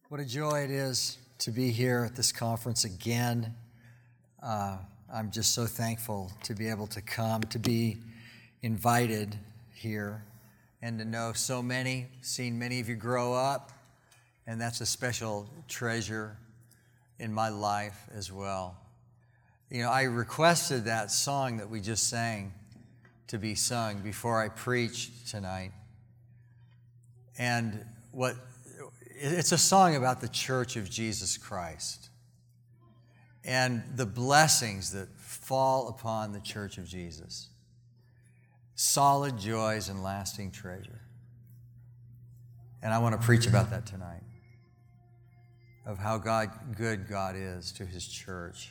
What a joy it is to be here at this conference again. I'm just so thankful to be able to come, to be invited here, and to know so many, seen many of you grow up, and that's a special treasure in my life as well. You know, I requested that song that we just sang to be sung before I preached tonight. And it's a song about the Church of Jesus Christ and the blessings that fall upon the Church of Jesus. Solid joys and lasting treasure. And I want to preach about that tonight, of how good God is to His church.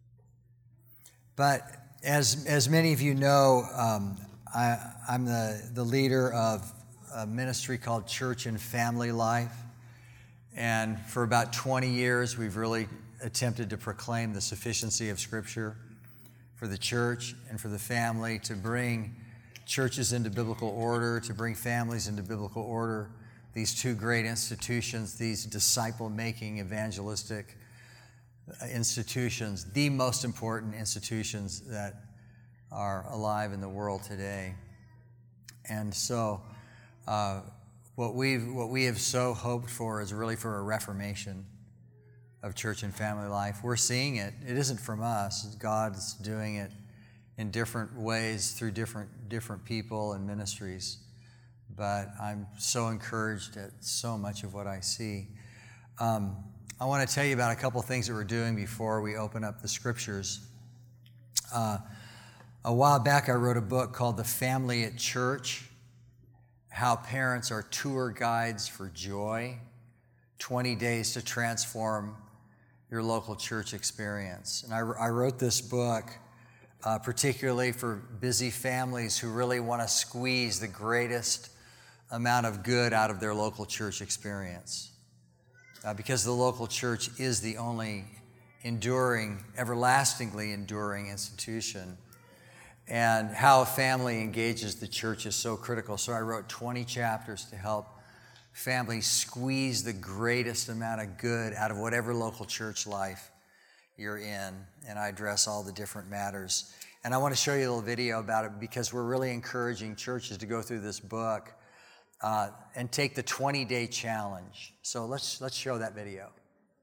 But as many of you know, I'm the leader of a ministry called Church and Family Life. And for about 20 years, we've really attempted to proclaim the sufficiency of Scripture for the church and for the family, to bring churches into biblical order, to bring families into biblical order, these two great institutions, these disciple-making evangelistic institutions, the most important institutions that are alive in the world today. And so what we have so hoped for is really for a reformation of church and family life. We're seeing it. It isn't from us. God's doing it in different ways through different people and ministries. But I'm so encouraged at so much of what I see. I want to tell you about a couple things that we're doing before we open up the Scriptures. A while back, I wrote a book called The Family at Church: How Parents Are Tour Guides for Joy, 20 Days to Transform Your Local Church Experience. And I wrote this book particularly for busy families who really want to squeeze the greatest amount of good out of their local church experience. Because the local church is the only enduring, everlastingly enduring institution. And how a family engages the church is so critical. So I wrote 20 chapters to help families squeeze the greatest amount of good out of whatever local church life you're in. And I address all the different matters. And I want to show you a little video about it because we're really encouraging churches to go through this book and take the 20-day challenge. So let's show that video.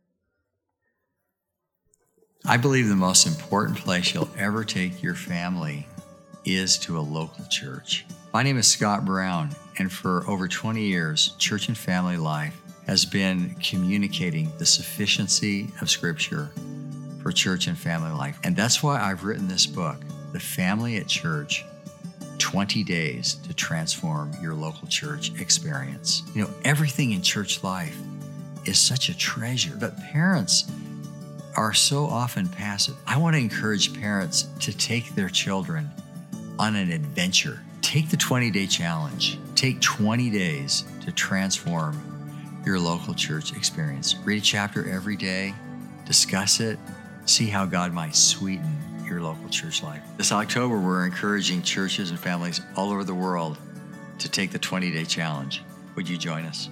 I believe the most important place you'll ever take your family is to a local church. My name is Scott Brown, and for over 20 years, Church and Family Life has been communicating the sufficiency of Scripture for church and family life. And that's why I've written this book, The Family at Church, 20 Days to Transform Your Local Church Experience. You know, everything in church life is such a treasure, but parents are so often passive. I want to encourage parents to take their children on an adventure. Take the 20-day challenge. Take 20 days to transform your local church experience. Read a chapter every day, discuss it, see how God might sweeten your local church life. This October, we're encouraging churches and families all over the world to take the 20-day challenge. Would you join us?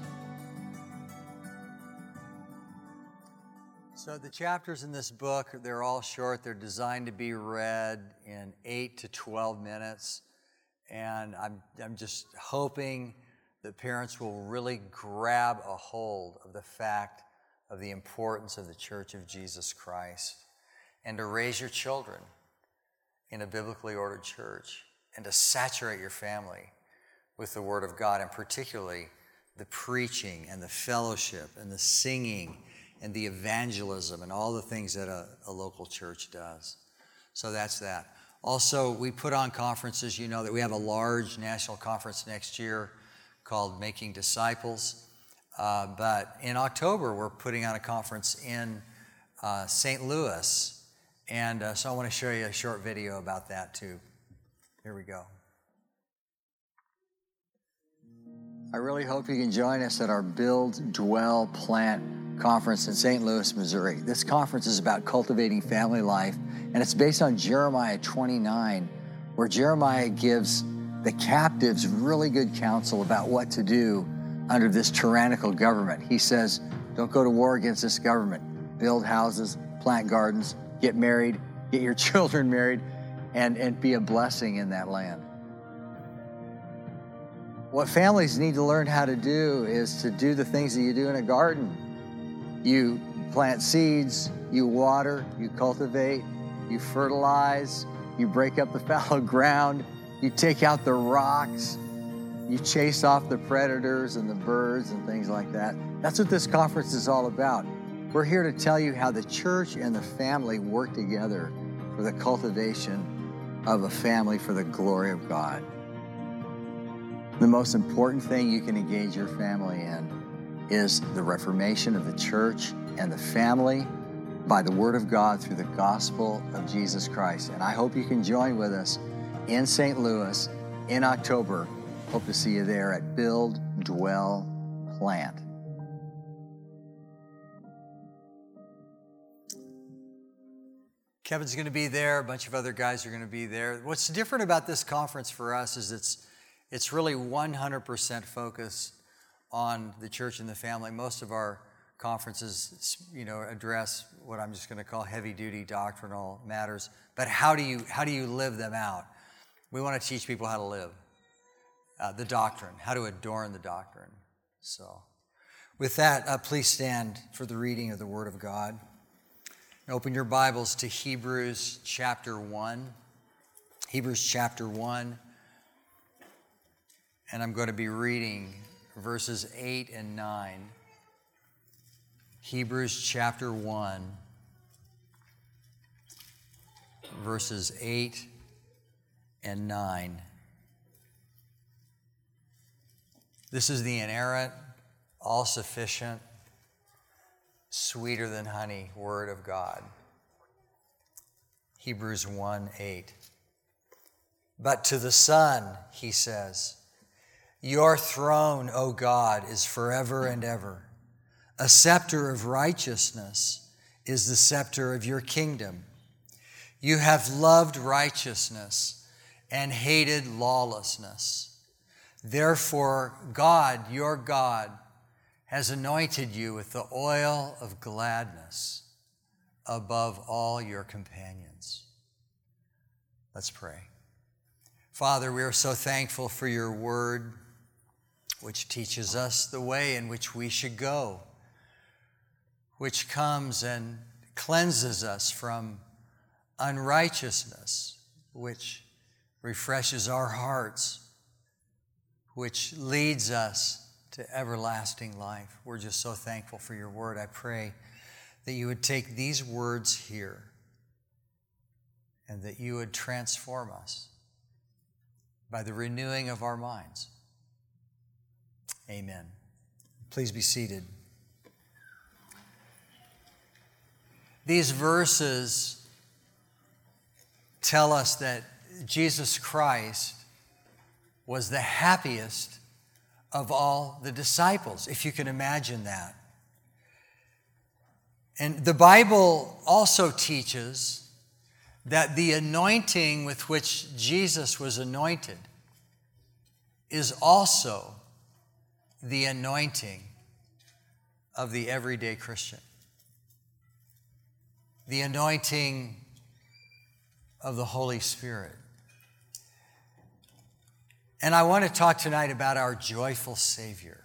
So the chapters in this book, they're all short. They're designed to be read in 8 to 12 minutes. And I'm just hoping that parents will really grab a hold of the fact of the importance of the Church of Jesus Christ, and to raise your children in a biblically ordered church, and to saturate your family with the Word of God, and particularly the preaching and the fellowship and the singing and the evangelism and all the things that a local church does. So that's that. Also, we put on conferences. You know that we have a large national conference next year called Making Disciples. But in October, we're putting on a conference in St. Louis. And so I want to show you a short video about that too. Here we go. I really hope you can join us at our Build, Dwell, Plant conference in St. Louis, Missouri. This conference is about cultivating family life, and it's based on Jeremiah 29, where Jeremiah gives the captives really good counsel about what to do under this tyrannical government. He says, Don't go to war against this government. Build houses, plant gardens, get married, get your children married, and be a blessing in that land. What families need to learn how to do is to do the things that you do in a garden. You plant seeds, you water, you cultivate, you fertilize, you break up the fallow ground, you take out the rocks, you chase off the predators and the birds and things like that. That's what this conference is all about. We're here to tell you how the church and the family work together for the cultivation of a family for the glory of God. The most important thing you can engage your family in is the reformation of the church and the family by the Word of God through the gospel of Jesus Christ. And I hope you can join with us in St. Louis in October. Hope to see you there at Build, Dwell, Plant. Kevin's going to be there. A bunch of other guys are going to be there. What's different about this conference for us is it's really 100% focused on the church and the family. Most of our conferences, address what I'm just going to call heavy-duty doctrinal matters. But how do you live them out? We want to teach people how to live the doctrine, how to adorn the doctrine. So, with that, please stand for the reading of the Word of God. Open your Bibles to Hebrews chapter 1. Hebrews chapter 1. And I'm going to be reading verses 8 and 9. Hebrews chapter 1, verses 8 and 9. This is the inerrant, all-sufficient, sweeter than honey Word of God. Hebrews 1:8. But to the Son, he says, your throne, O God, is forever and ever. A scepter of righteousness is the scepter of your kingdom. You have loved righteousness and hated lawlessness. Therefore, God, your God, has anointed you with the oil of gladness above all your companions. Let's pray. Father, we are so thankful for your word, which teaches us the way in which we should go, which comes and cleanses us from unrighteousness, which refreshes our hearts, which leads us to everlasting life. We're just so thankful for your word. I pray that you would take these words here and that you would transform us by the renewing of our minds. Amen. Please be seated. These verses tell us that Jesus Christ was the happiest of all the disciples, if you can imagine that. And the Bible also teaches that the anointing with which Jesus was anointed is also the anointing of the everyday Christian. The anointing of the Holy Spirit. And I want to talk tonight about our joyful Savior.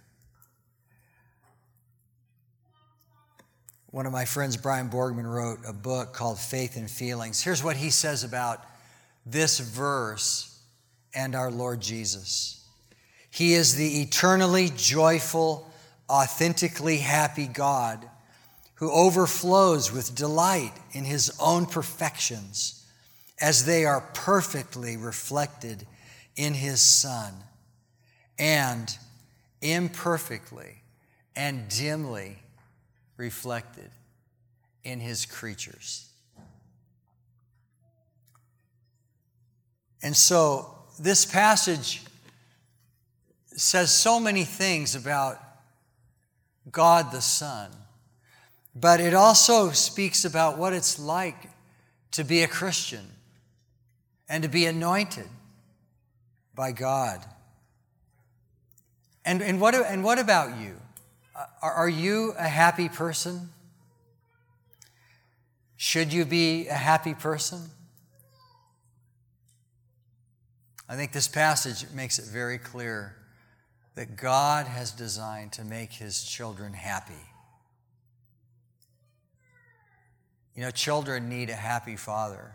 One of my friends, Brian Borgman, wrote a book called Faith and Feelings. Here's what he says about this verse and our Lord Jesus. He is the eternally joyful, authentically happy God who overflows with delight in his own perfections as they are perfectly reflected in his Son and imperfectly and dimly reflected in his creatures. And so this passage says so many things about God the Son, but it also speaks about what it's like to be a Christian and to be anointed by God. And what about you? Are you a happy person? Should you be a happy person? I think this passage makes it very clear that God has designed to make his children happy. You know, children need a happy father.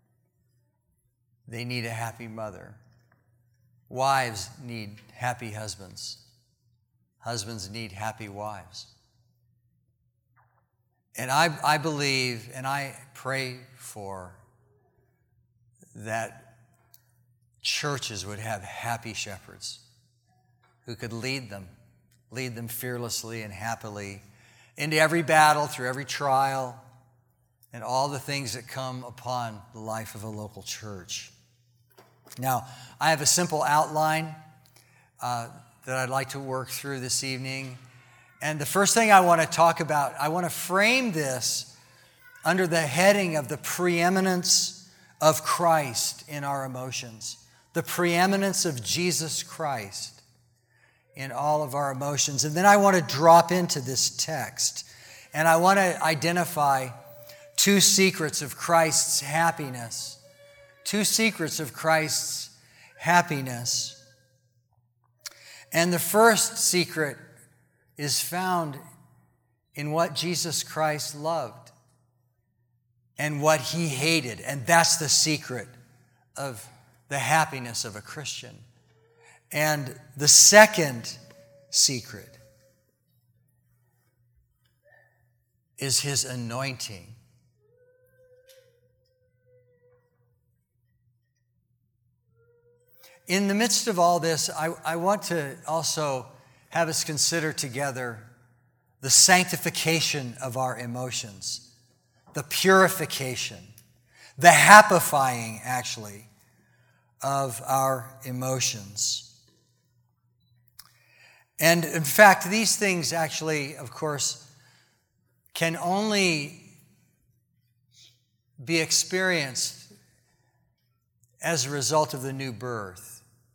They need a happy mother. Wives need happy husbands. Husbands need happy wives. And I believe and I pray for that churches would have happy shepherds who could lead them fearlessly and happily into every battle, through every trial, and all the things that come upon the life of a local church. Now, I have a simple outline that I'd like to work through this evening. And the first thing I want to talk about, I want to frame this under the heading of the preeminence of Christ in our emotions. The preeminence of Jesus Christ in all of our emotions. And then I want to drop into this text. And I want to identify two secrets of Christ's happiness. Two secrets of Christ's happiness. And the first secret is found in what Jesus Christ loved and what he hated. And that's the secret of the happiness of a Christian. And the second secret is his anointing. In the midst of all this, I want to also have us consider together the sanctification of our emotions, the purification, the happifying, actually, of our emotions. And in fact, these things actually, of course, can only be experienced as a result of the new birth.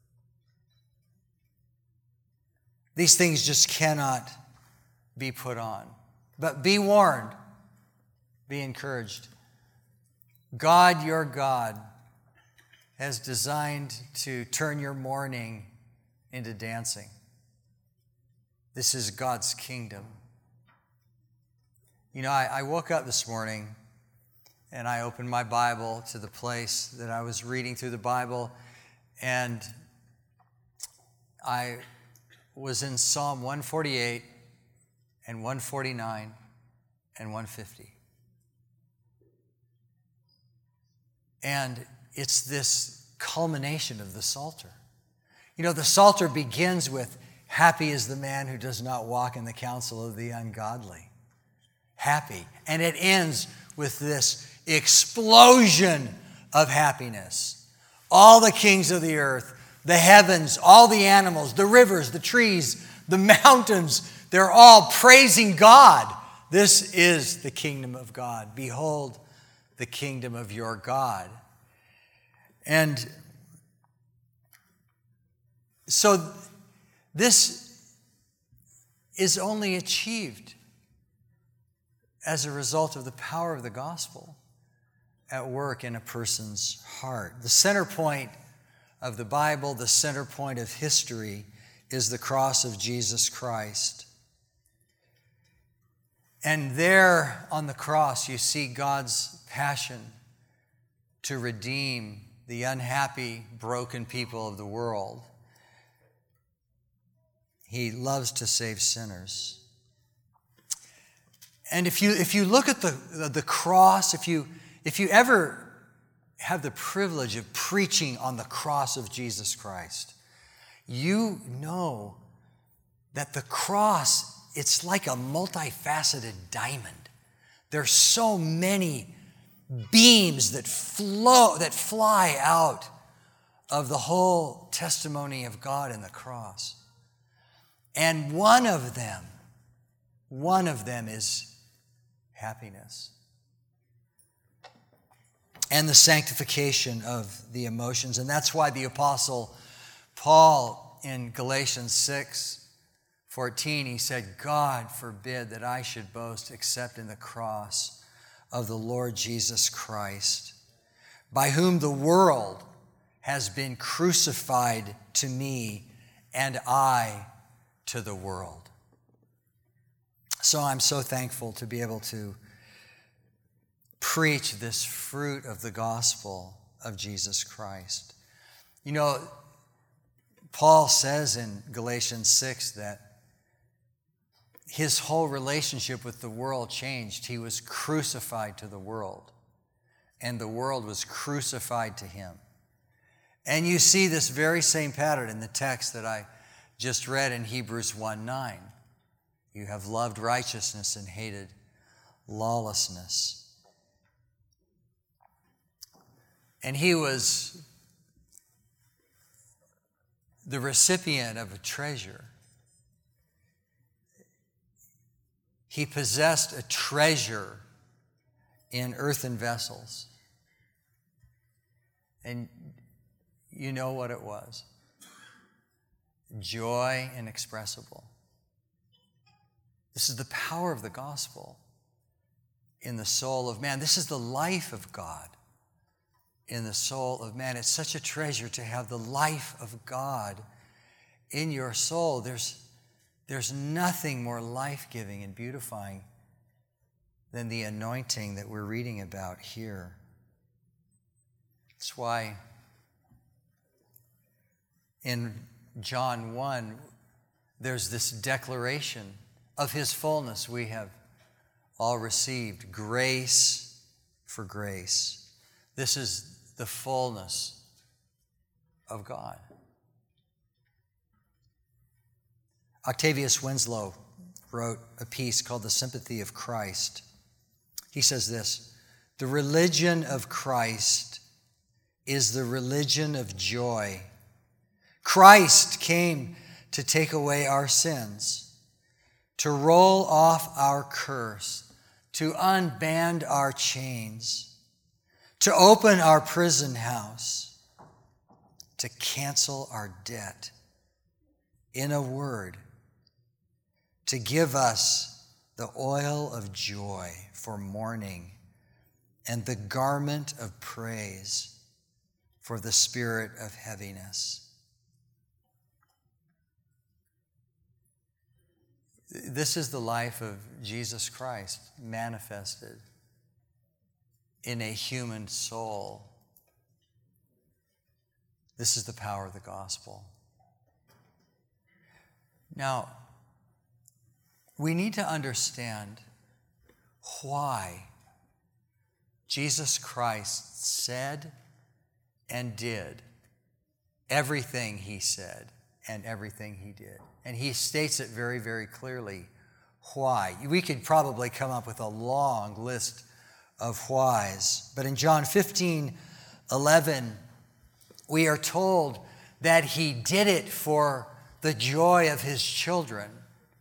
These things just cannot be put on. But be warned, be encouraged. God, your God, has designed to turn your mourning into dancing. This is God's kingdom. You know, I woke up this morning and I opened my Bible to the place that I was reading through the Bible, and I was in Psalm 148 and 149 and 150. And it's this culmination of the Psalter. You know, the Psalter begins with, "Happy is the man who does not walk in the counsel of the ungodly." Happy. And it ends with this explosion of happiness. All the kings of the earth, the heavens, all the animals, the rivers, the trees, the mountains, they're all praising God. This is the kingdom of God. Behold, the kingdom of your God. And so this is only achieved as a result of the power of the gospel at work in a person's heart. The center point of the Bible, the center point of history, is the cross of Jesus Christ. And there on the cross, you see God's passion to redeem the unhappy, broken people of the world. He loves to save sinners. And if you look at the cross, if you ever have the privilege of preaching on the cross of Jesus Christ, you know that the cross, it's like a multifaceted diamond. There's so many beams that fly out of the whole testimony of God in the cross. And one of them is happiness. And the sanctification of the emotions. And that's why the Apostle Paul in Galatians 6:14 14, he said, God forbid that I should boast except in the cross of the Lord Jesus Christ, by whom the world has been crucified to me and I to the world. So I'm so thankful to be able to preach this fruit of the gospel of Jesus Christ. You know, Paul says in Galatians 6 that his whole relationship with the world changed. He was crucified to the world, and the world was crucified to him. And you see this very same pattern in the text that I just read in Hebrews 1:9. You have loved righteousness and hated lawlessness. And he was the recipient of a treasure. He possessed a treasure in earthen vessels. And you know what it was? Joy inexpressible. This is the power of the gospel in the soul of man. This is the life of God in the soul of man. It's such a treasure to have the life of God in your soul. There's nothing more life-giving and beautifying than the anointing that we're reading about here. That's why in John 1, there's this declaration of his fullness we have all received, grace for grace. This is the fullness of God. Octavius Winslow wrote a piece called The Sympathy of Christ. He says this: the religion of Christ is the religion of joy. Christ came to take away our sins, to roll off our curse, to unband our chains, to open our prison house, to cancel our debt. In a word, to give us the oil of joy for mourning and the garment of praise for the spirit of heaviness. This is the life of Jesus Christ manifested in a human soul. This is the power of the gospel. Now, we need to understand why Jesus Christ said and did everything he said and everything he did. And he states it very, very clearly why. We could probably come up with a long list of whys. But in John 15:11, we are told that he did it for the joy of his children.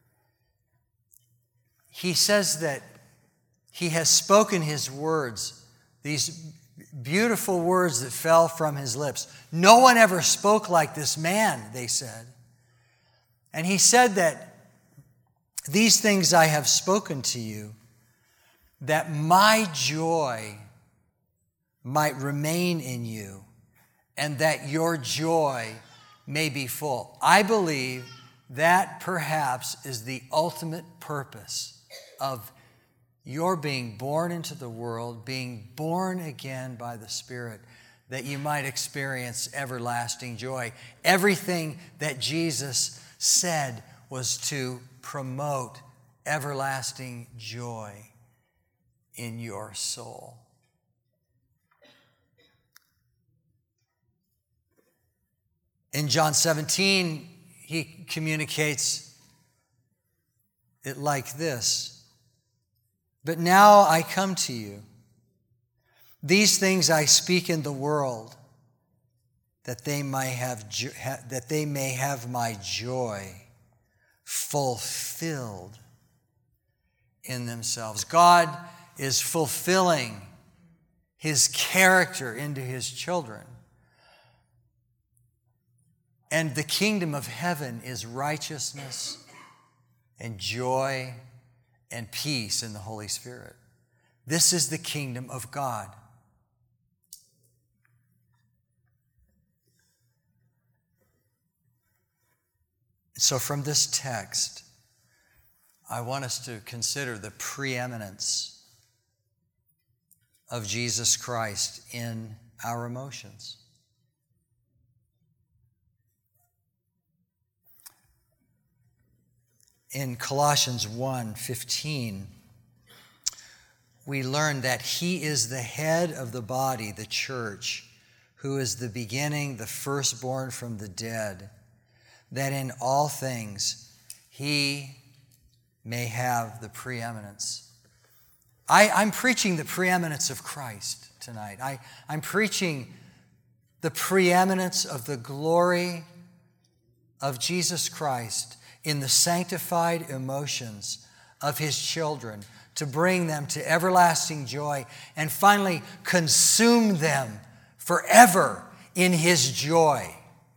He says that he has spoken his words, these beautiful words that fell from his lips. No one ever spoke like this man, they said. And he said that these things I have spoken to you, that my joy might remain in you, and that your joy may be full. I believe that perhaps is the ultimate purpose of your being born into the world, being born again by the Spirit, that you might experience everlasting joy. Everything that Jesus said was to promote everlasting joy in your soul. In John 17, he communicates it like this: but now I come to you. These things I speak in the world, that they may have my joy fulfilled in themselves. God is fulfilling his character into his children. And the kingdom of heaven is righteousness and joy and peace in the Holy Spirit. This is the kingdom of God. So from this text, I want us to consider the preeminence of Jesus Christ in our emotions. In Colossians 1:15, we learn that he is the head of the body, the church, who is the beginning, the firstborn from the dead, that in all things he may have the preeminence. I'm preaching the preeminence of Christ tonight. I'm preaching the preeminence of the glory of Jesus Christ in the sanctified emotions of his children, to bring them to everlasting joy and finally consume them forever in his joy.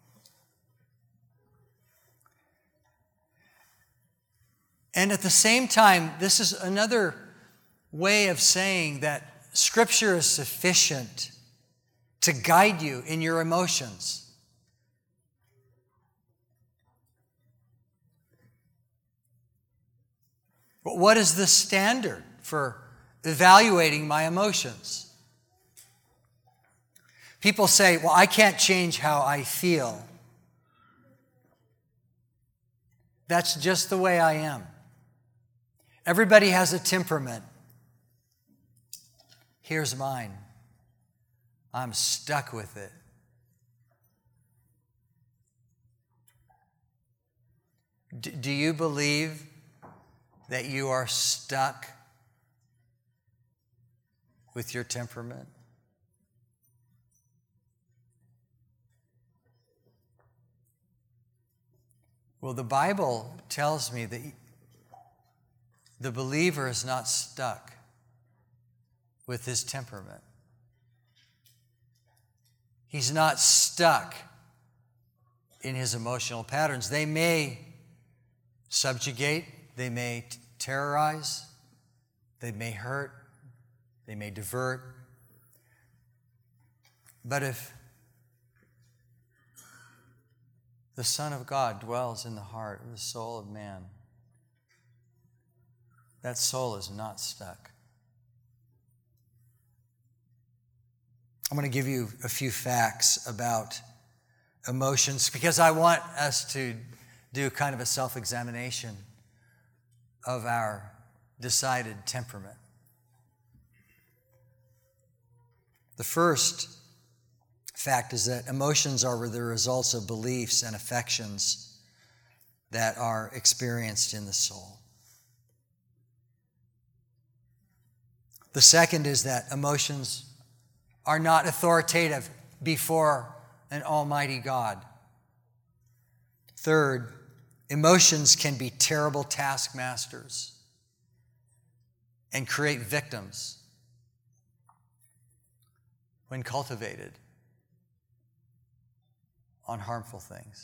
And at the same time, this is another way of saying that Scripture is sufficient to guide you in your emotions. But what is the standard for evaluating my emotions? People say, well, I can't change how I feel. That's just the way I am. Everybody has a temperament. Here's mine. I'm stuck with it. Do you believe that you are stuck with your temperament? Well, the Bible tells me that the believer is not stuck with his temperament. He's not stuck in his emotional patterns. They may subjugate, they may terrorize, they may hurt, they may divert. But if the Son of God dwells in the heart of the soul of man, that soul is not stuck. I'm going to give you a few facts about emotions because I want us to do kind of a self-examination of our decided temperament. The first fact is that emotions are the results of beliefs and affections that are experienced in the soul. The second is that emotions are not authoritative before an almighty God. Third, emotions can be terrible taskmasters and create victims when cultivated on harmful things.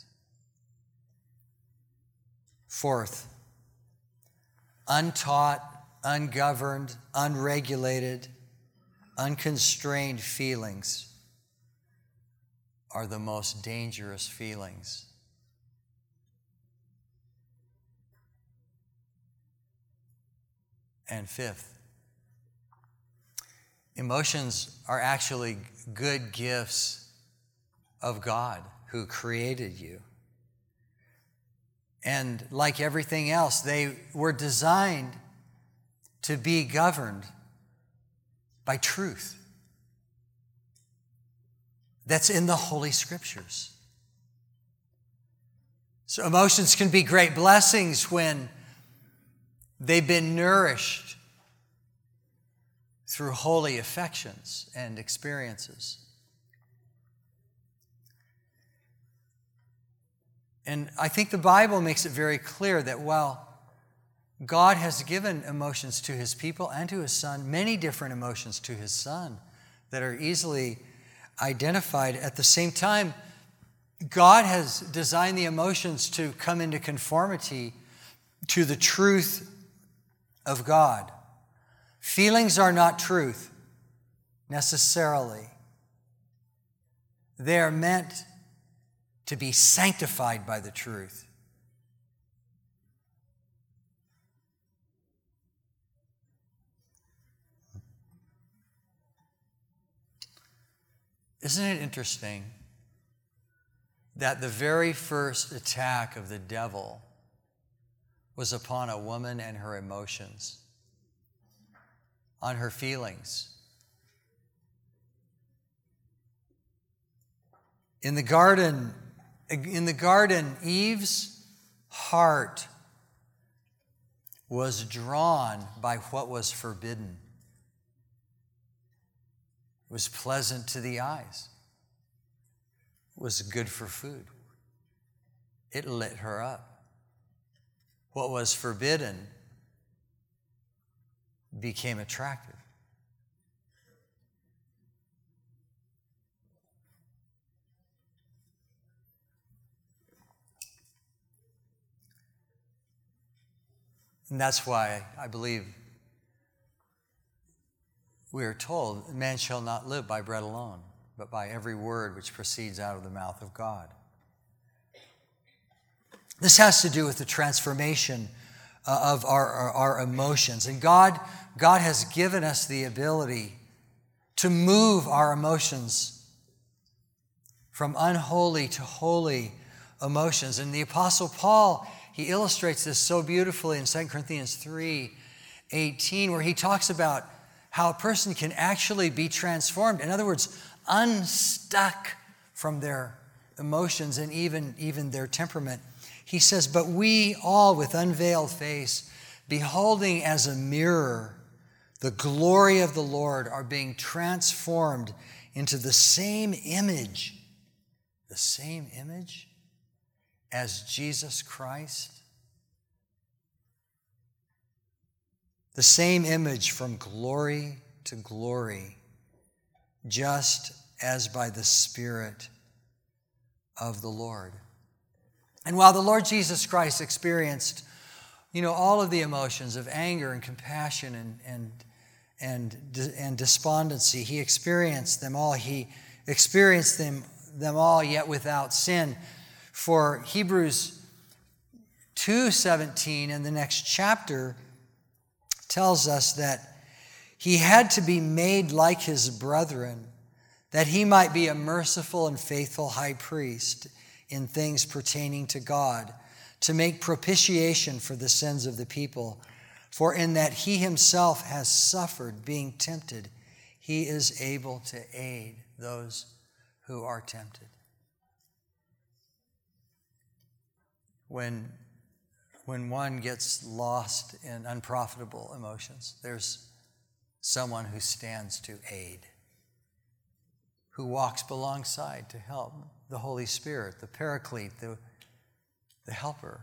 Fourth, untaught, ungoverned, unregulated, unconstrained feelings are the most dangerous feelings. And fifth, emotions are actually good gifts of God who created you. And like everything else, they were designed to be governed by truth that's in the Holy Scriptures. So emotions can be great blessings when they've been nourished through holy affections and experiences. And I think the Bible makes it very clear that while God has given emotions to his people and to his Son, many different emotions to his Son that are easily identified. At the same time, God has designed the emotions to come into conformity to the truth of God. Feelings are not truth necessarily. They are meant to be sanctified by the truth. Isn't it interesting that the very first attack of the devil was upon a woman and her emotions, on her feelings? In the garden, Eve's heart was drawn by what was forbidden. It was pleasant to the eyes. It was good for food. It lit her up. What was forbidden became attractive. And that's why I believe we are told, man shall not live by bread alone, but by every word which proceeds out of the mouth of God. This has to do with the transformation of our emotions. And God has given us the ability to move our emotions from unholy to holy emotions. And the Apostle Paul, he illustrates this so beautifully in 2 Corinthians 3:18, where he talks about how a person can actually be transformed. In other words, unstuck from their emotions and even their temperament. He says, but we all with unveiled face, beholding as a mirror the glory of the Lord, are being transformed into the same image as Jesus Christ. The same image from glory to glory, just as by the Spirit of the Lord. And while the Lord Jesus Christ experienced, all of the emotions of anger and compassion and despondency, he experienced them all. He experienced them all, yet without sin. For Hebrews 2:17 in the next chapter tells us that he had to be made like his brethren, that he might be a merciful and faithful high priest in things pertaining to God, to make propitiation for the sins of the people. For in that he himself has suffered being tempted, he is able to aid those who are tempted. When one gets lost in unprofitable emotions, there's someone who stands to aid, who walks alongside to help, the Holy Spirit, the Paraclete, the helper.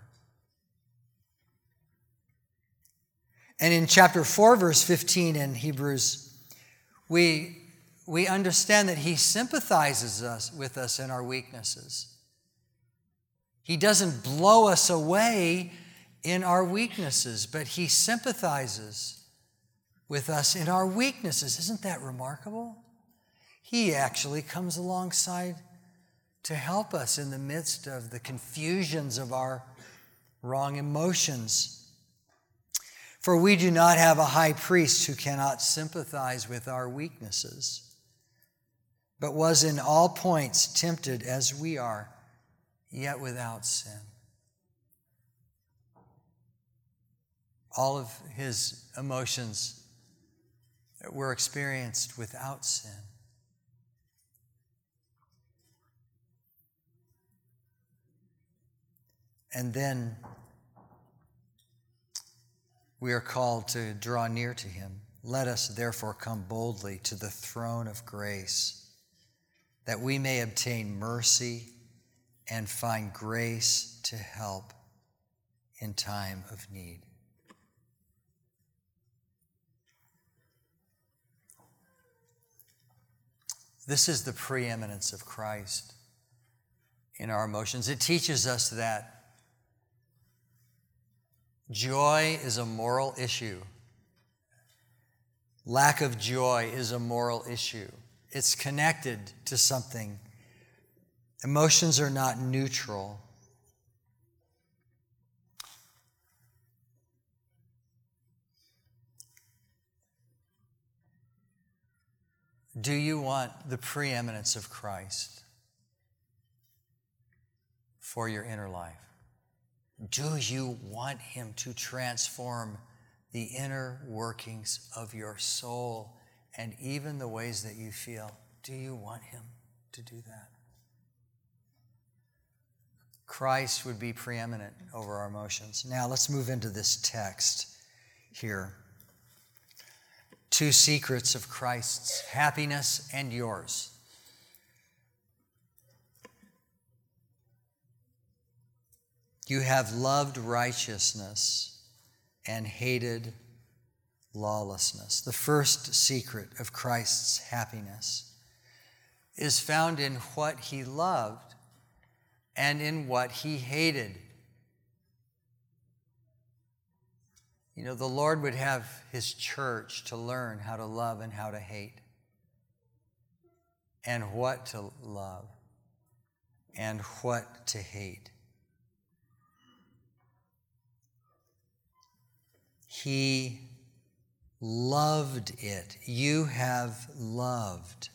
And in chapter 4, verse 15 in Hebrews, we understand that he sympathizes with us in our weaknesses. He doesn't blow us away in our weaknesses, but he sympathizes with us in our weaknesses. Isn't that remarkable? He actually comes alongside to help us in the midst of the confusions of our wrong emotions. For we do not have a high priest who cannot sympathize with our weaknesses, but was in all points tempted as we are, yet without sin. All of his emotions were experienced without sin. And then we are called to draw near to him. Let us therefore come boldly to the throne of grace, that we may obtain mercy and find grace to help in time of need. This is the preeminence of Christ in our emotions. It teaches us that Joy is a moral issue. Lack of joy is a moral issue. It's connected to something. Emotions are not neutral. Do you want the preeminence of Christ for your inner life? Do you want Him to transform the inner workings of your soul and even the ways that you feel? Do you want Him to do that? Christ would be preeminent over our emotions. Now let's move into this text here. 2 secrets of Christ's happiness and yours. You have loved righteousness and hated lawlessness. The first secret of Christ's happiness is found in what He loved and in what He hated. You know, the Lord would have His church to learn how to love and how to hate, and what to love and what to hate. He loved it. You have loved.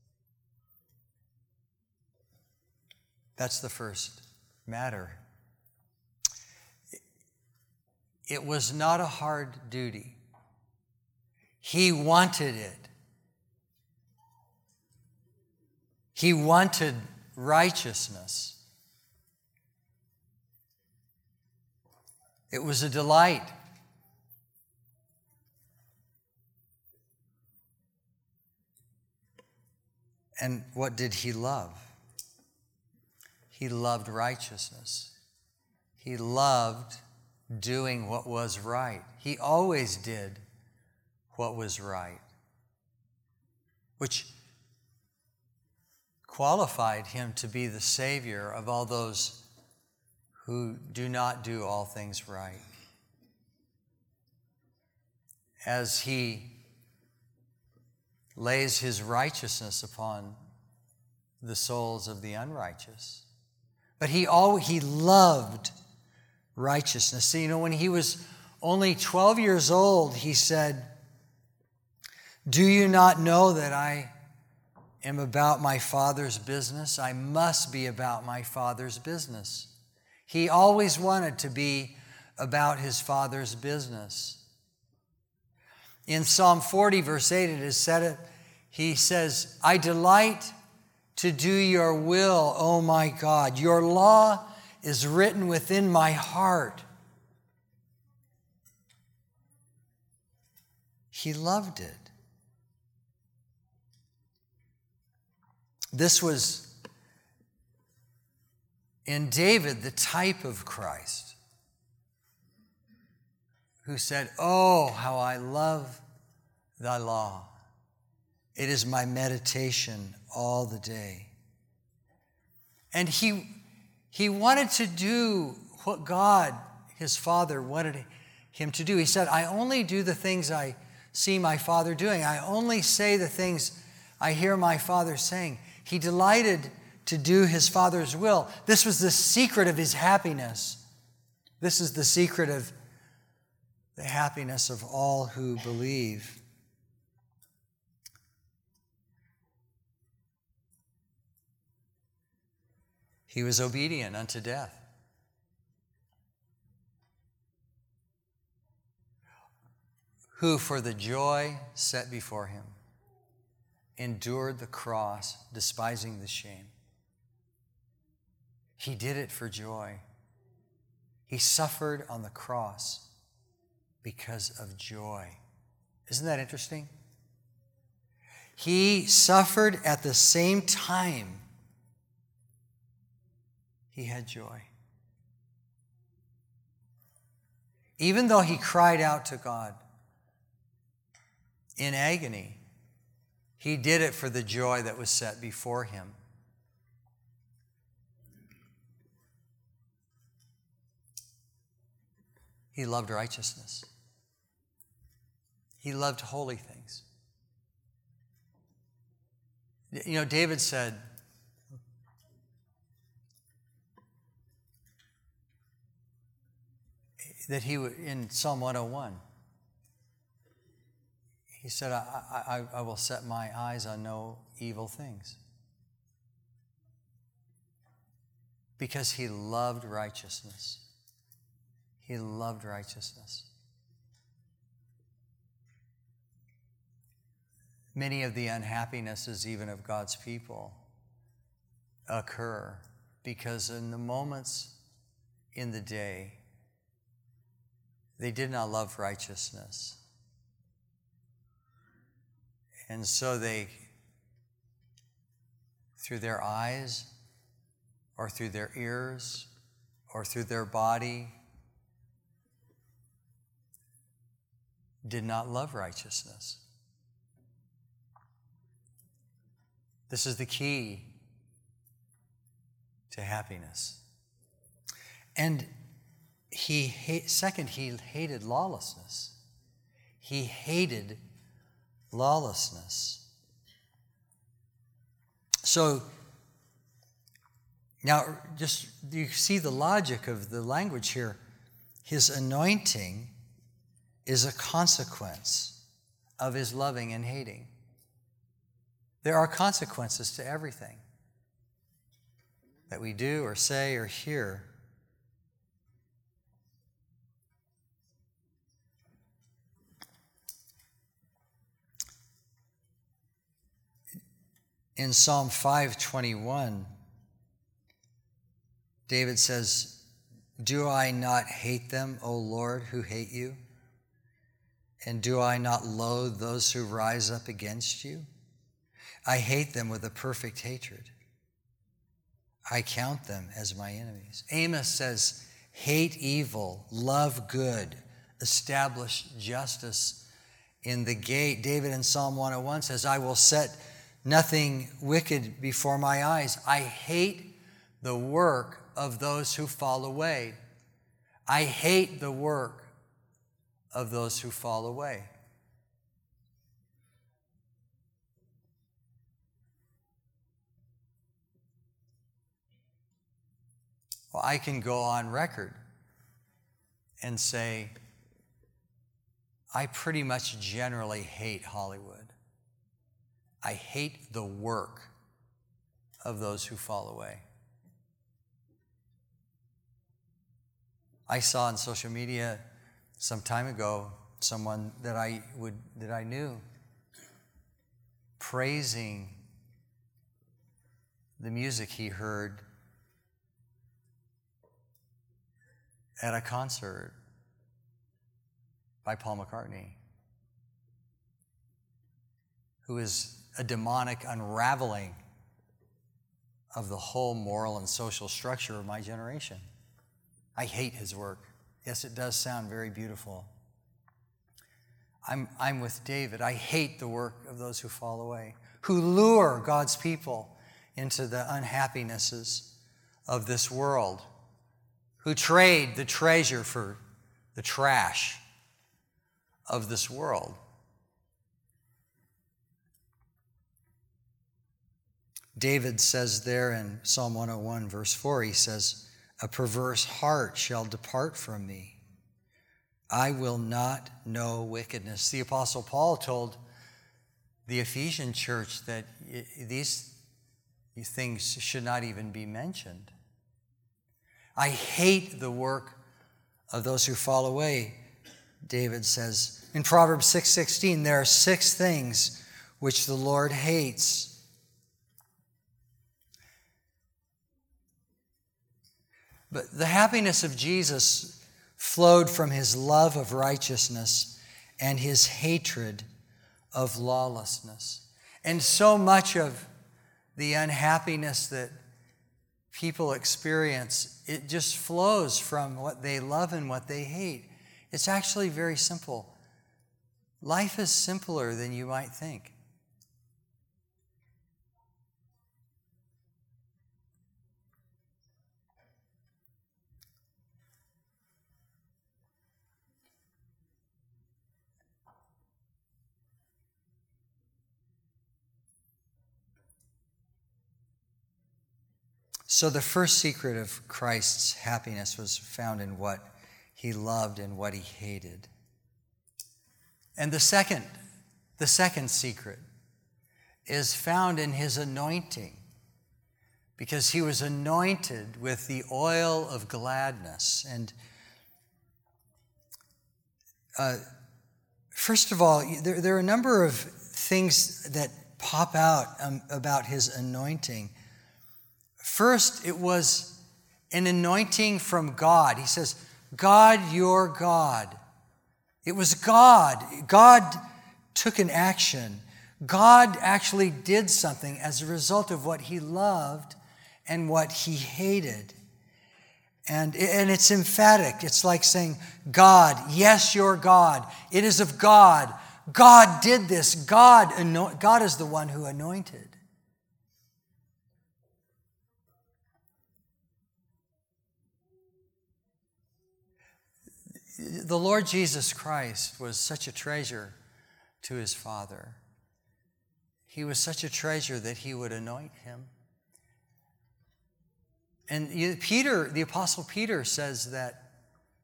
That's the first matter. It was not a hard duty. He wanted it. He wanted righteousness. It was a delight. And what did He love? He loved righteousness. He loved doing what was right. He always did what was right, which qualified Him to be the Savior of all those who do not do all things right. As He lays His righteousness upon the souls of the unrighteous. But He loved righteousness. So, you know, when He was only 12 years old, He said, "Do you not know that I am about my Father's business? I must be about my Father's business." He always wanted to be about His Father's business. In Psalm 40, verse 8, it is said, He says, "I delight to do your will, O my God. Your law is written within my heart." He loved it. This was in David the type of Christ, who said, "Oh, how I love thy law. It is my meditation all the day." And he wanted to do what God, His Father, wanted Him to do. He said, "I only do the things I see my Father doing. I only say the things I hear my Father saying." He delighted to do His Father's will. This was the secret of His happiness. This is the secret of the happiness of all who believe. He was obedient unto death. Who, for the joy set before Him, endured the cross, despising the shame. He did it for joy. He suffered on the cross because of joy. Isn't that interesting? He suffered at the same time He had joy. Even though He cried out to God in agony, He did it for the joy that was set before Him. He loved righteousness. He loved holy things. You know, David said, that he would, in Psalm 101, he said, I will set my eyes on no evil things. Because he loved righteousness. He loved righteousness. Many of the unhappinesses, even of God's people, occur because in the moments in the day, they did not love righteousness. And so they, through their eyes, or through their ears, or through their body, did not love righteousness. This is the key to happiness. And he hated lawlessness. He hated lawlessness. So now, just you see the logic of the language here. His anointing is a consequence of his loving and hating. There are consequences to everything that we do or say or hear. In Psalm 5:21, David says, "Do I not hate them, O Lord, who hate you? And do I not loathe those who rise up against you? I hate them with a perfect hatred. I count them as my enemies." Amos says, "Hate evil, love good, establish justice in the gate." David in Psalm 101 says, "I will set nothing wicked before my eyes. I hate the work of those who fall away." I hate the work of those who fall away. Well, I can go on record and say, I pretty much generally hate Hollywood. I hate the work of those who fall away. I saw on social media some time ago someone that I knew praising the music he heard at a concert by Paul McCartney, who is a demonic unraveling of the whole moral and social structure of my generation. I hate his work. Yes, it does sound very beautiful. I'm with David. I hate the work of those who fall away, who lure God's people into the unhappinesses of this world, who trade the treasure for the trash of this world. David says there in Psalm 101, verse 4, he says, "A perverse heart shall depart from me. I will not know wickedness." The Apostle Paul told the Ephesian church that these things should not even be mentioned. I hate the work of those who fall away, David says. In Proverbs 6:16, there are 6 things which the Lord hates. But the happiness of Jesus flowed from his love of righteousness and his hatred of lawlessness. And so much of the unhappiness that people experience, it just flows from what they love and what they hate. It's actually very simple. Life is simpler than you might think. So the first secret of Christ's happiness was found in what he loved and what he hated. And the second secret is found in his anointing, because he was anointed with the oil of gladness. And first of all, there are a number of things that pop out about his anointing. First, it was an anointing from God. He says, God, your God. It was God. God took an action. God actually did something as a result of what he loved and what he hated. And it's emphatic. It's like saying, God, yes, you're God. It is of God. God did this. God is the one who anointed. The Lord Jesus Christ was such a treasure to his Father. He was such a treasure that he would anoint him. And Peter, the Apostle Peter, says that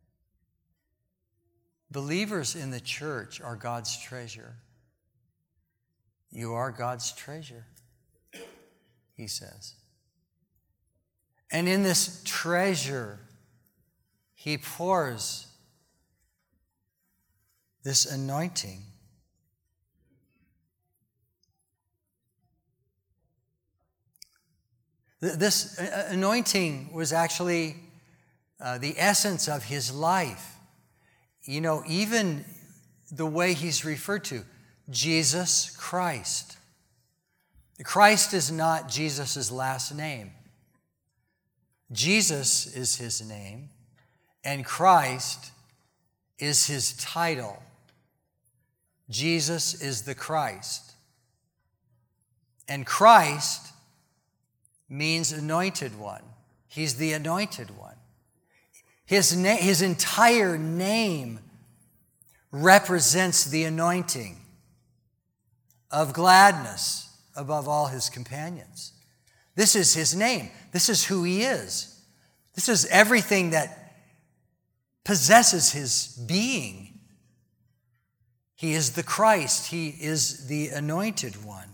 believers in the church are God's treasure. You are God's treasure, he says. And in this treasure, he pours this anointing. This anointing was actually the essence of his life. You know, even the way he's referred to, Jesus Christ. Christ is not Jesus' last name. Jesus is his name, and Christ is his title. Jesus is the Christ. And Christ means anointed one. He's the anointed one. His entire name represents the anointing of gladness above all his companions. This is his name. This is who he is. This is everything that possesses his being. He is the Christ. He is the anointed one.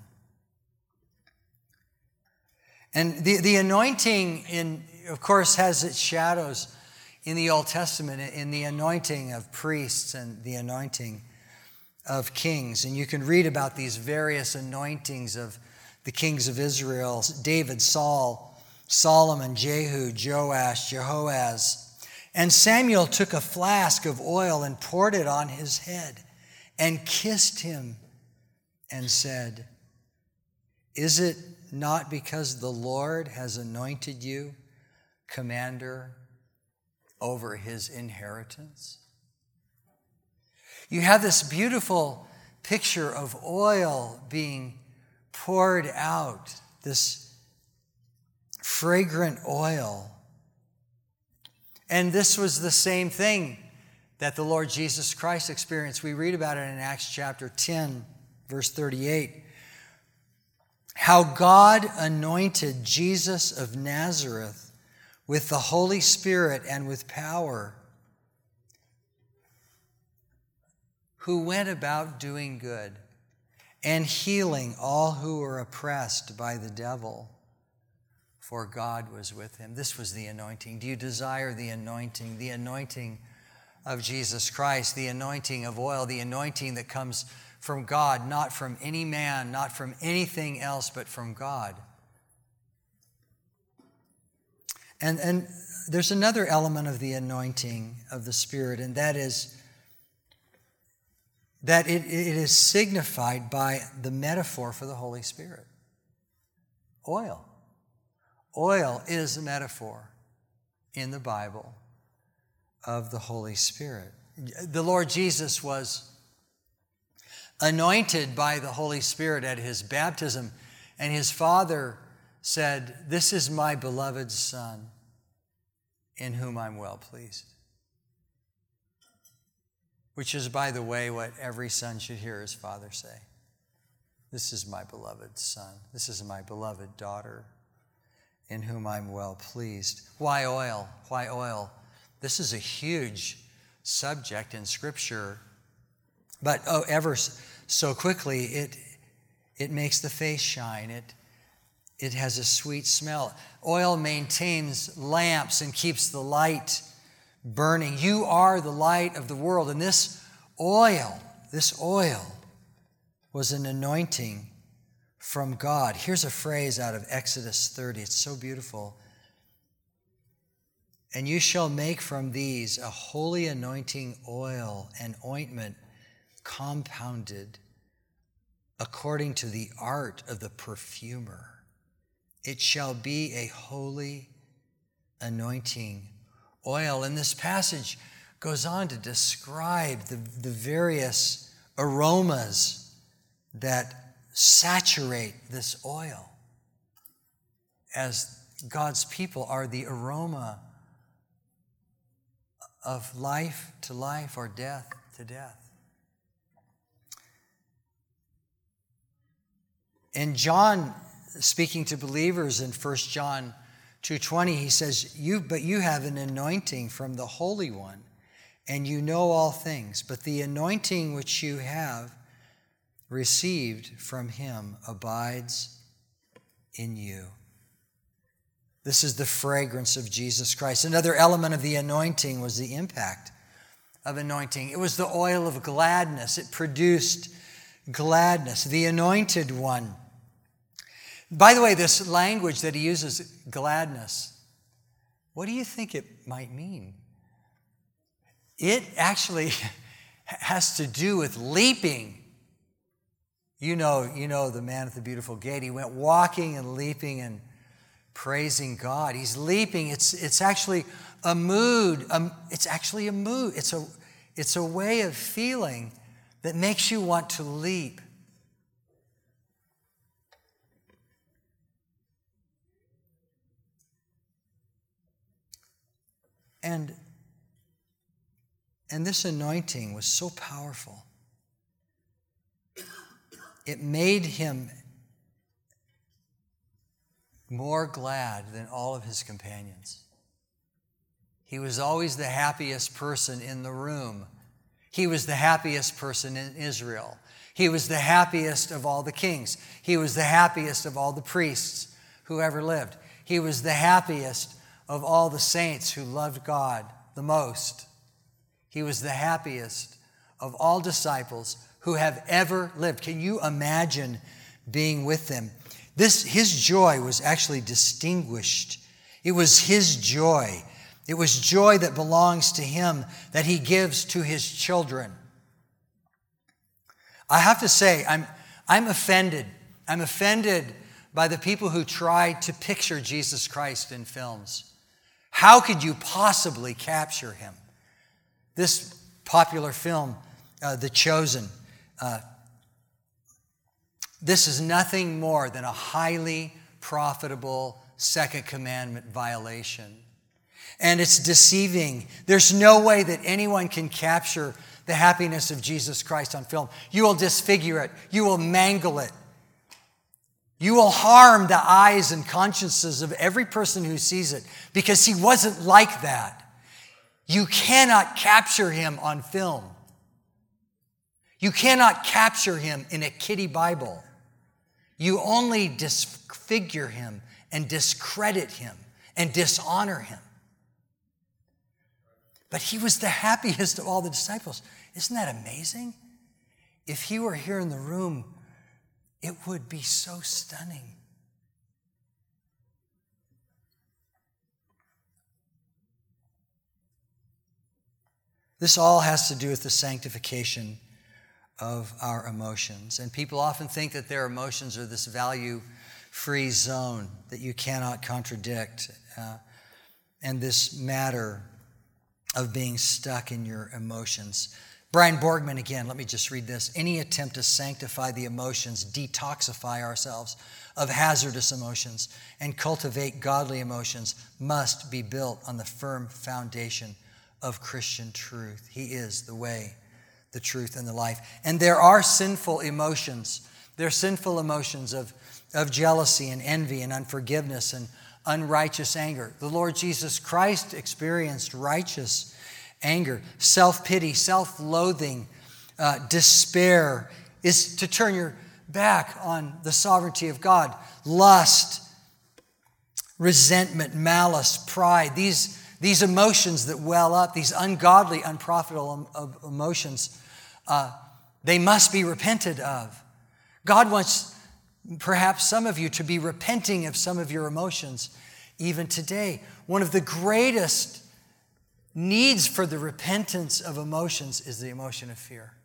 And the anointing, of course, has its shadows in the Old Testament, in the anointing of priests and the anointing of kings. And you can read about these various anointings of the kings of Israel: David, Saul, Solomon, Jehu, Joash, Jehoaz. And Samuel took a flask of oil and poured it on his head and kissed him and said, "Is it not because the Lord has anointed you commander over his inheritance?" You have this beautiful picture of oil being poured out, this fragrant oil. And this was the same thing that the Lord Jesus Christ experienced. We read about it in Acts chapter 10, verse 38. How God anointed Jesus of Nazareth with the Holy Spirit and with power, who went about doing good and healing all who were oppressed by the devil, for God was with him. This was the anointing. Do you desire the anointing? The anointing of Jesus Christ, the anointing of oil, the anointing that comes from God, not from any man, not from anything else, but from God. And there's another element of the anointing of the Spirit, and that is that it is signified by the metaphor for the Holy Spirit. Oil. Oil is a metaphor in the Bible of the Holy Spirit. The Lord Jesus was anointed by the Holy Spirit at his baptism, and his Father said, "This is my beloved Son, in whom I'm well pleased." Which is, by the way, what every son should hear his father say. This is my beloved son. This is my beloved daughter. in whom I'm well pleased. Why oil? Why oil? This is a huge subject in Scripture, but ever so quickly it makes the face shine. It has a sweet smell. Oil maintains lamps and keeps the light burning. You are the light of the world, and this oil was an anointing from God. Here's a phrase out of Exodus 30. It's so beautiful. And you shall make from these a holy anointing oil and ointment compounded according to the art of the perfumer. It shall be a holy anointing oil. And this passage goes on to describe the various aromas that saturate this oil, as God's people are the aroma of life to life or death to death. And John, speaking to believers in 1 John 2:20, he says, But you have an anointing from the Holy One, and you know all things. But the anointing which you have received from him abides in you. This is the fragrance of Jesus Christ. Another element of the anointing was the impact of anointing. It was the oil of gladness. It produced gladness. The anointed one. By the way, this language that he uses, gladness, what do you think it might mean? It actually has to do with leaping. You know the man at the beautiful gate. He went walking and leaping and praising God. He's leaping. It's actually a mood. It's actually a mood. It's a way of feeling that makes you want to leap. And this anointing was so powerful. It made him more glad than all of his companions. He was always the happiest person in the room. He was the happiest person in Israel. He was the happiest of all the kings. He was the happiest of all the priests who ever lived. He was the happiest of all the saints who loved God the most. He was the happiest of all disciples who have ever lived. Can you imagine being with them? His joy was actually distinguished. It was his joy. It was joy that belongs to him that he gives to his children. I have to say, I'm offended. I'm offended by the people who try to picture Jesus Christ in films. How could you possibly capture him? This popular film, The Chosen, this is nothing more than a highly profitable second commandment violation. And it's deceiving. There's no way that anyone can capture the happiness of Jesus Christ on film. You will disfigure it. You will mangle it. You will harm the eyes and consciences of every person who sees it, because he wasn't like that. You cannot capture him on film. You cannot capture him in a kiddie Bible. You only disfigure him and discredit him and dishonor him. But he was the happiest of all the disciples. Isn't that amazing? If he were here in the room, it would be so stunning. This all has to do with the sanctification of our emotions. And people often think that their emotions are this value-free zone that you cannot contradict. And this matter of being stuck in your emotions. Brian Borgman, again, let me just read this. Any attempt to sanctify the emotions, detoxify ourselves of hazardous emotions, and cultivate godly emotions must be built on the firm foundation of Christian truth. He is the way, the truth, and the life. And there are sinful emotions. There are sinful emotions of jealousy and envy and unforgiveness and unrighteous anger. The Lord Jesus Christ experienced righteous anger. Self-pity, self-loathing, despair is to turn your back on the sovereignty of God. Lust, resentment, malice, pride, these emotions that well up, these ungodly, unprofitable emotions, they must be repented of. God wants perhaps some of you to be repenting of some of your emotions even today. One of the greatest needs for the repentance of emotions is the emotion of fear.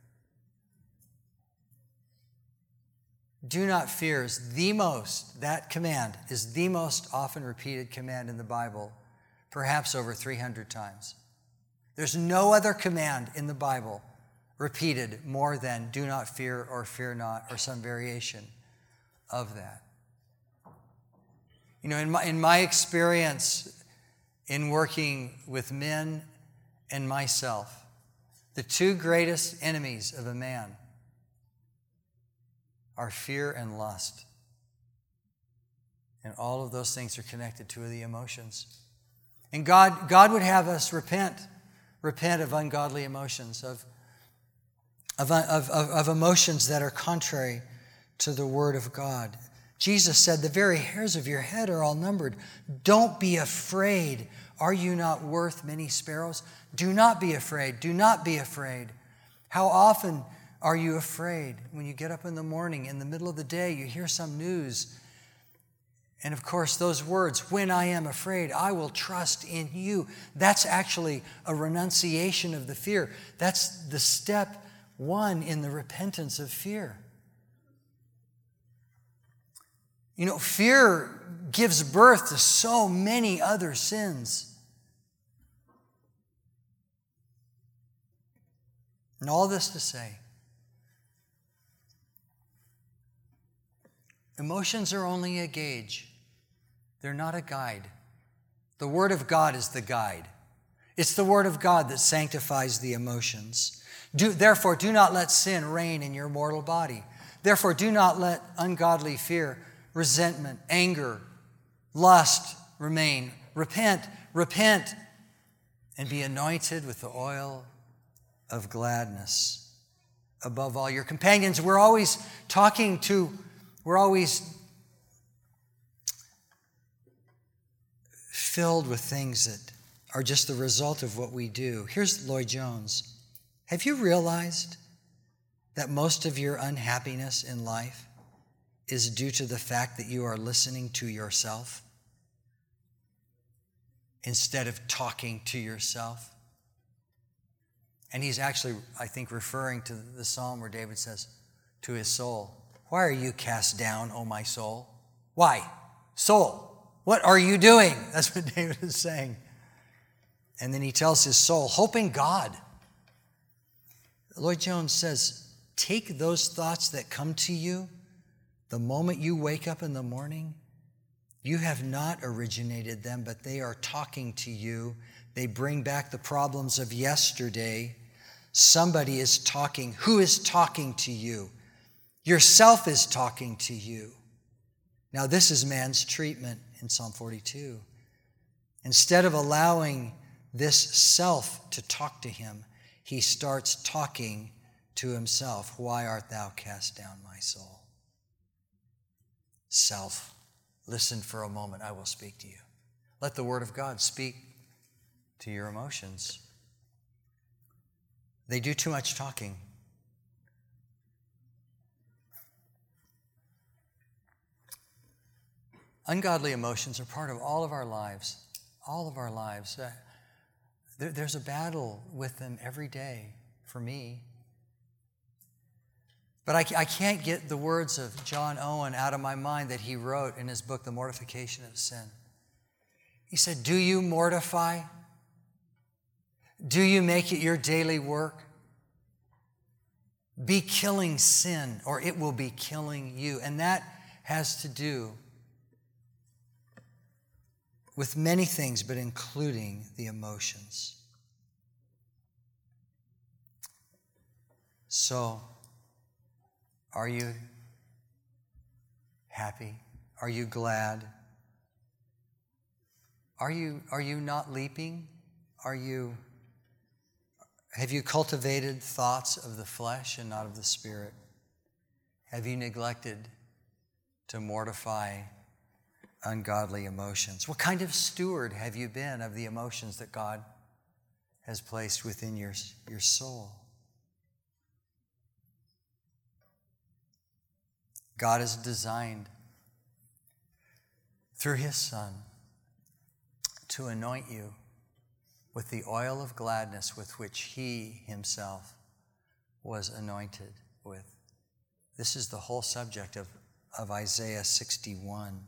Do not fear is that command is the most often repeated command in the Bible, perhaps over 300 times. There's no other command in the Bible repeated more than do not fear or fear not or some variation of that. You know, in my experience in working with men and myself, the two greatest enemies of a man are fear and lust. And all of those things are connected to the emotions. And God would have us repent of ungodly emotions, of emotions that are contrary to the Word of God. Jesus said, the very hairs of your head are all numbered. Don't be afraid. Are you not worth many sparrows? Do not be afraid. Do not be afraid. How often are you afraid when you get up in the morning, in the middle of the day, you hear some news? And of course, those words, when I am afraid, I will trust in you. That's actually a renunciation of the fear. That's the step one in the repentance of fear. You know, fear gives birth to so many other sins. And all this to say, emotions are only a gauge. They're not a guide. The Word of God is the guide. It's the Word of God that sanctifies the emotions. Therefore, do not let sin reign in your mortal body. Therefore, do not let ungodly fear, resentment, anger, lust remain. Repent, and be anointed with the oil of gladness. Above all your companions, we're always filled with things that are just the result of what we do. Here's Lloyd Jones. Have you realized that most of your unhappiness in life is due to the fact that you are listening to yourself instead of talking to yourself? And he's actually, I think, referring to the psalm where David says to his soul, why are you cast down, O my soul? Why? Soul, what are you doing? That's what David is saying. And then he tells his soul, hoping God. Lloyd Jones says, take those thoughts that come to you the moment you wake up in the morning. You have not originated them, but they are talking to you. They bring back the problems of yesterday. Somebody is talking. Who is talking to you? Yourself is talking to you. Now, this is man's treatment in Psalm 42. Instead of allowing this self to talk to him, he starts talking to himself. Why art thou cast down, my soul? Self, listen for a moment. I will speak to you. Let the Word of God speak to your emotions. They do too much talking. Ungodly emotions are part of all of our lives. All of our lives. There's a battle with them every day for me. But I can't get the words of John Owen out of my mind that he wrote in his book, The Mortification of Sin. He said, do you mortify? Do you make it your daily work? Be killing sin, or it will be killing you. And that has to do with many things, but including the emotions. So, are you happy? Are you glad? Are you not leaping? Have you cultivated thoughts of the flesh and not of the Spirit? Have you neglected to mortify ungodly emotions? What kind of steward have you been of the emotions that God has placed within your soul? God has designed through His Son to anoint you with the oil of gladness with which He Himself was anointed with. This is the whole subject of Isaiah 61.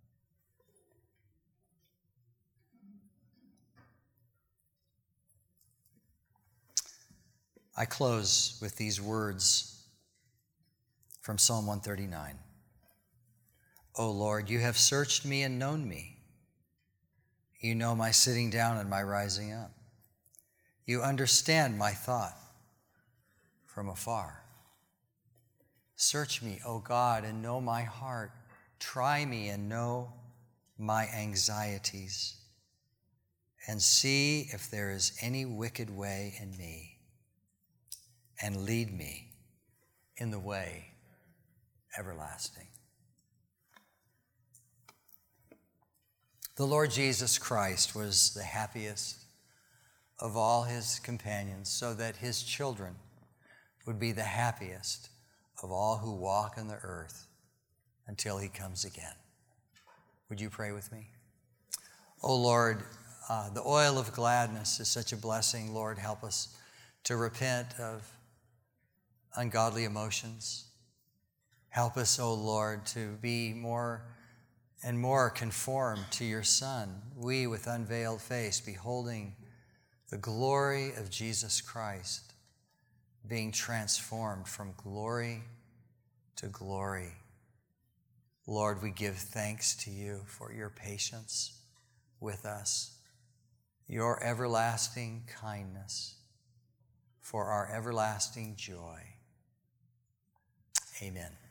I close with these words from Psalm 139. O Lord, you have searched me and known me. You know my sitting down and my rising up. You understand my thought from afar. Search me, O God, and know my heart. Try me and know my anxieties, and see if there is any wicked way in me, and lead me in the way everlasting. The Lord Jesus Christ was the happiest of all His companions, so that His children would be the happiest of all who walk on the earth until He comes again. Would you pray with me? Oh Lord, the oil of gladness is such a blessing. Lord, help us to repent of ungodly emotions. Help us, O Lord, to be more and more conformed to your Son, we with unveiled face, beholding the glory of Jesus Christ, being transformed from glory to glory. Lord, we give thanks to you for your patience with us, your everlasting kindness, for our everlasting joy. Amen.